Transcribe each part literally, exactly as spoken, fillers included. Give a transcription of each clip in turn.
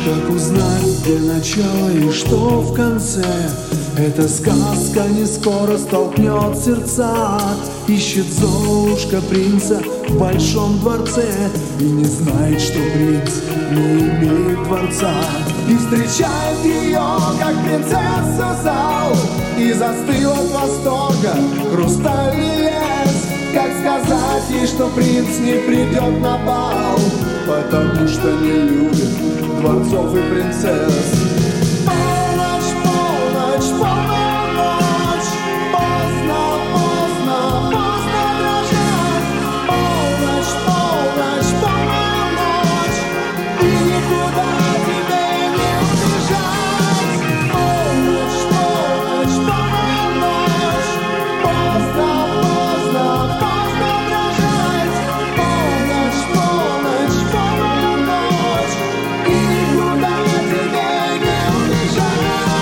Как узнать, где начало и что в конце? Эта сказка не скоро столкнет сердца. Ищет Золушка принца в большом дворце и не знает, что принц не имеет дворца. И встречает ее, как принцесса зал, и застыл от восторга хрустальный лес. Как сказать ей, что принц не придет на бал, потому что не любит дворцов и принцесс. Полночь, полночь, полная ночь, поздно, поздно, поздно дрожать. Полночь, полночь, полная ночь, и никуда тебе не убежать. Полночь, полночь, полная ночь, поздно, поздно, поздно дрожать. Полночь, полночь, полная ночь, и никуда тебе не убежать.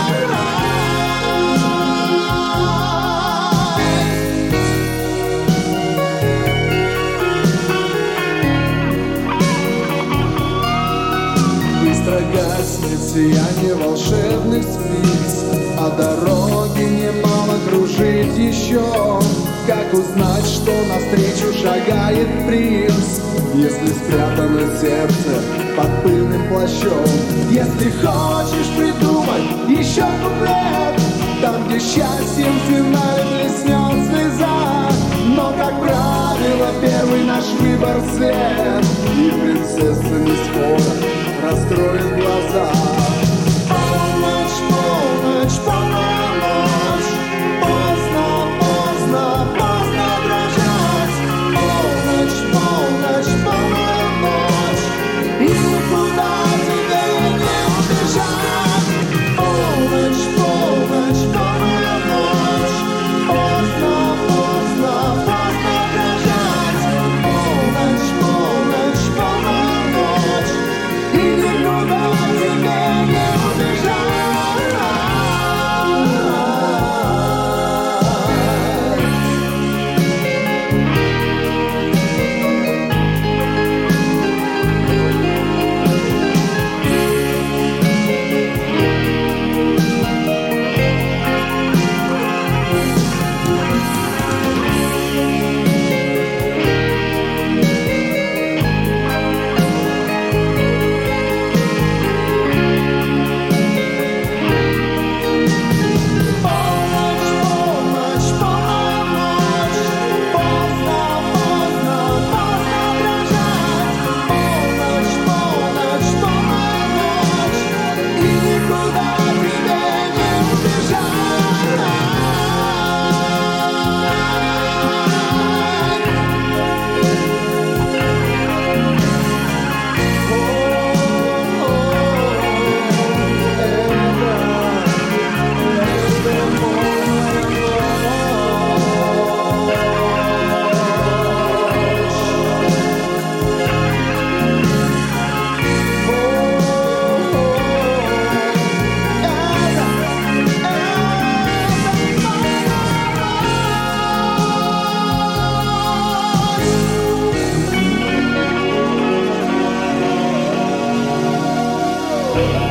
Быстро гаснет сияние волшебных спиц, а дороги немало кружить еще. Как узнать, что навстречу шагает принц, если спрятано сердце под пыльным плащом? Если хочешь придумать еще куплет, там, где счастьем в финале блеснет слеза, но, как правило, первый наш выбор след, и принцесса не скоро раскроет глаза. Полночь, полночь, полная ночь, поздно, поздно, поздно дрожать. Полночь, полночь, полная ночь, и никуда тебе не убежать. Полночь, полночь, полная ночь, поздно, поздно, поздно дрожать. Полночь, полночь, полная ночь, и никуда тебе не убежать. Thank you.